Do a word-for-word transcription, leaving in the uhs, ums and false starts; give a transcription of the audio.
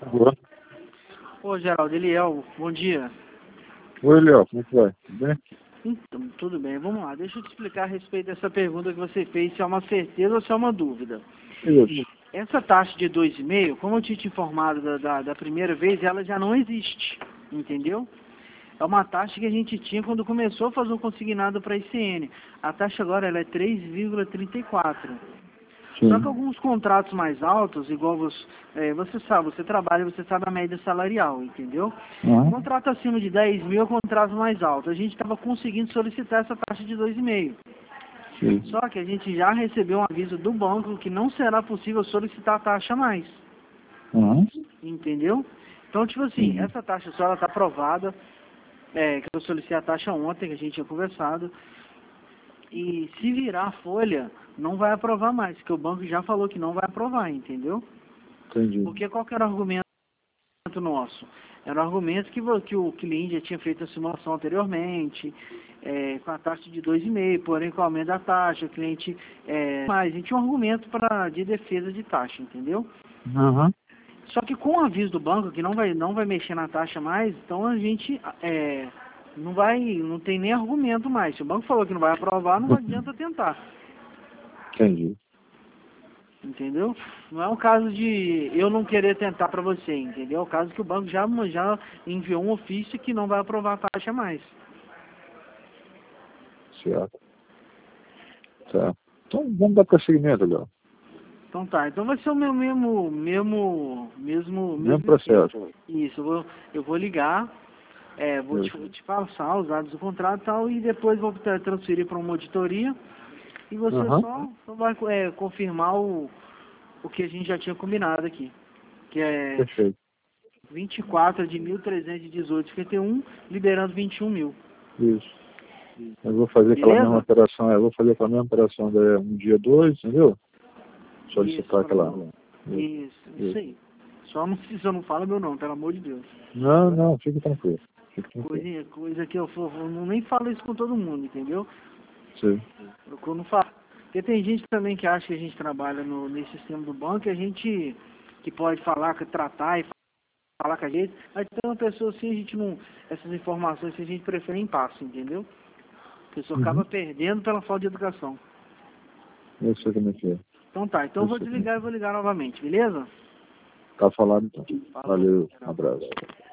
Boa. Ô, Geraldo, Eliel, bom dia. Oi, Léo, como é que vai? Tudo bem? Então, tudo bem, vamos lá. Deixa eu te explicar a respeito dessa pergunta que você fez, se é uma certeza ou se é uma dúvida. Isso. Essa taxa de dois vírgula cinco, como eu tinha te informado da, da, da primeira vez, ela já não existe, entendeu? É uma taxa que a gente tinha quando começou a fazer o consignado para a I C N. A taxa agora ela é três vírgula trinta e quatro. Só que Sim. alguns contratos mais altos, igual você, é, você sabe, você trabalha, você sabe a média salarial, entendeu? Uhum. Contrato acima de dez mil é contrato mais alto. A gente estava conseguindo solicitar essa taxa de dois vírgula cinco. Sim. Só que a gente já recebeu um aviso do banco que não será possível solicitar a taxa mais. Uhum. Entendeu? Então, tipo assim, Uhum. essa taxa só ela está aprovada. É, que eu solicitei a taxa ontem, que a gente tinha conversado. E se virar a folha, não vai aprovar mais, porque o banco já falou que não vai aprovar, entendeu? Entendi. Porque qual que era o argumento nosso? Era o argumento que, vo- que o cliente já tinha feito a simulação anteriormente, é, com a taxa de dois vírgula cinco, porém com o aumento da taxa, o cliente... É, mas a gente tinha um argumento pra, de defesa de taxa, entendeu? Uhum. Só que com o aviso do banco que não vai, não vai mexer na taxa mais, então a gente é, não vai, não tem nem argumento mais. Se o banco falou que não vai aprovar, não adianta tentar. Entendi. Entendeu? Não é um caso de eu não querer tentar para você, entendeu? É o caso que o banco já, já enviou um ofício que não vai aprovar a taxa mais. Certo. Tá. Então vamos dar prosseguimento, Léo. Então tá, então vai ser o meu mesmo, mesmo, mesmo, Mesmo processo. esquema. Isso, eu vou, eu vou ligar, é, vou te, Isso. te passar os dados do contrato e tal, e depois vou tra- transferir para uma auditoria e você Uhum. só, só vai é, confirmar o, o que a gente já tinha combinado aqui, que é Perfeito. vinte e quatro de mil trezentos e dezoito vírgula cinquenta e um, liberando vinte e um mil. Isso. Eu vou fazer aquela mesma Beleza? operação, eu vou fazer aquela mesma operação da um dia dois, entendeu? Isso, Solicitar aquela. isso, isso, isso aí. Só não, só não fala meu nome, pelo amor de Deus. Não, não, fique tranquilo. Fique tranquilo. Coisa, coisa que eu, for- eu não nem falo isso com todo mundo, entendeu? Sim. Eu não falo. Porque tem gente também que acha que a gente trabalha no, nesse sistema do banco, e a gente que pode falar, que tratar e falar com a gente. Aí tem uma pessoa assim, a gente não. Essas informações assim, a gente prefere em passo, entendeu? A pessoa Uhum. acaba perdendo pela falta de educação. Eu sei como é que é. Então tá, então eu Eu vou sei como é que desligar e vou ligar novamente, beleza? é. Tá falado então. Falou. Valeu. Um Tchau. abraço.